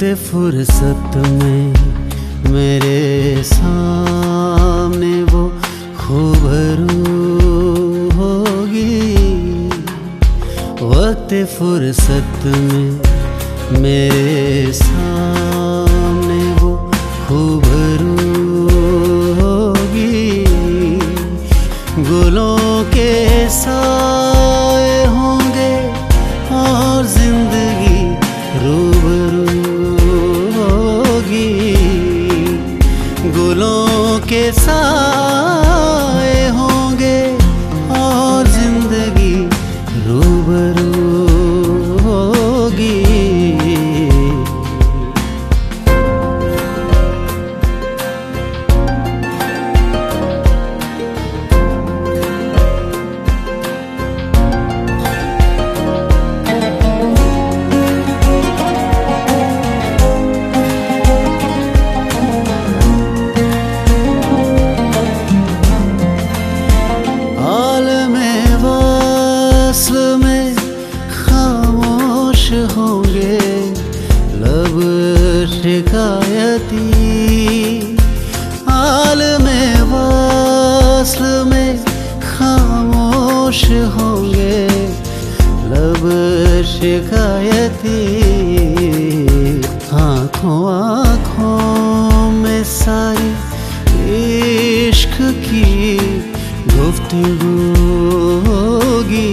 फुर्सत में मेरे सामने वो खूबरू होगी। वक्त फुर्सत में मेरे सामने वो खूबरू होगी। गुलों के साए होंगे और जिंदगी रूबरू होगी। गुलों के साए होंगे और जिंदगी रूबरू होगी। होंगे लब शिकायती, आलमे वस्ल में खामोश होंगे लब शिकायती। आँखों आँखों में सारी इश्क की गुफ्तगू होगी।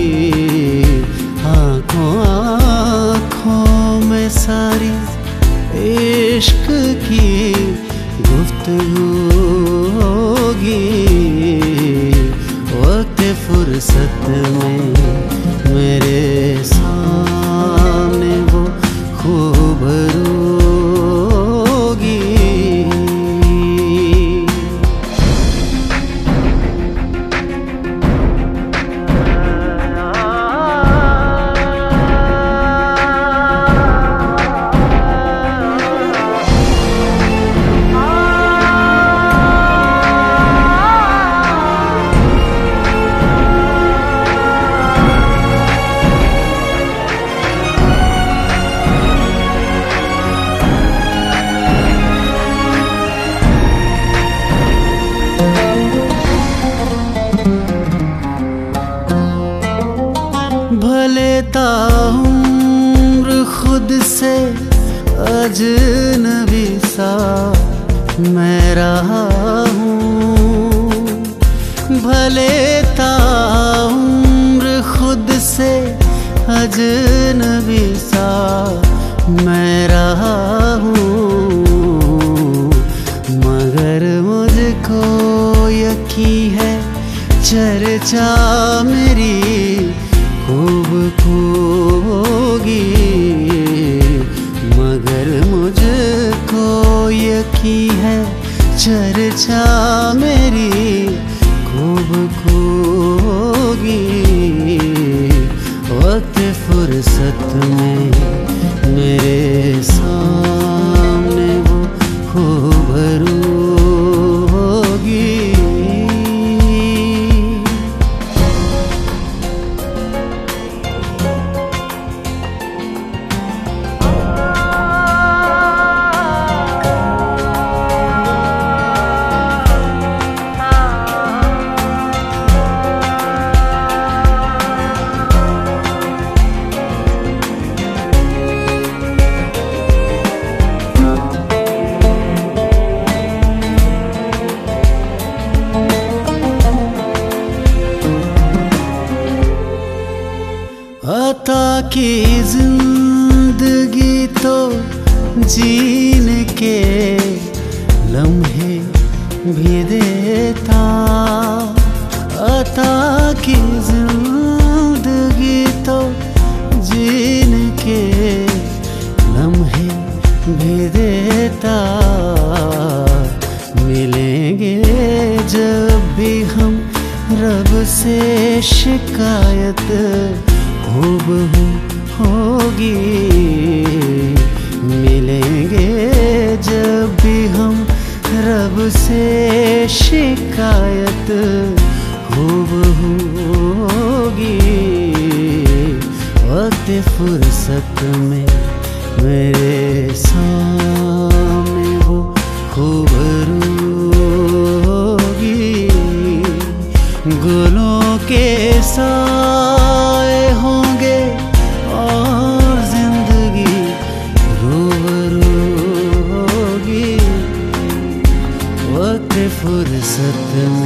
आँखों आँखों में सारी इश्क की गुफ्तगू होगी। वक्त फुर्सत में मेरे सामने वो खूबरू होगी। भले ताउम्र खुद से अजनबी सा मैं रहा हूँ। भले ताउम्र खुद से अजनबी सा मैं रहा हूँ, मगर मुझको यकीन है चर्चा मेरी खूब होगी। मगर मुझको यकीन है चर्चा मेरी खूब होगी। वक्त फुर्सत में मेरे सामने वो खूबरू होगी। अता की जिंदगी तो जीने के लम्हे भी देता। अता की जिंदगी तो जीने के लम्हे भी देता। मिलेंगे जब भी हम रब से शिकायत हूबहू होगी। मिलेंगे जब भी हम रब से शिकायत हूबहू होगी। वक्त फुर्सत में मेरे गुलों के साए होंगे और जिंदगी रूबरू होगी वक्त फुर्सत में।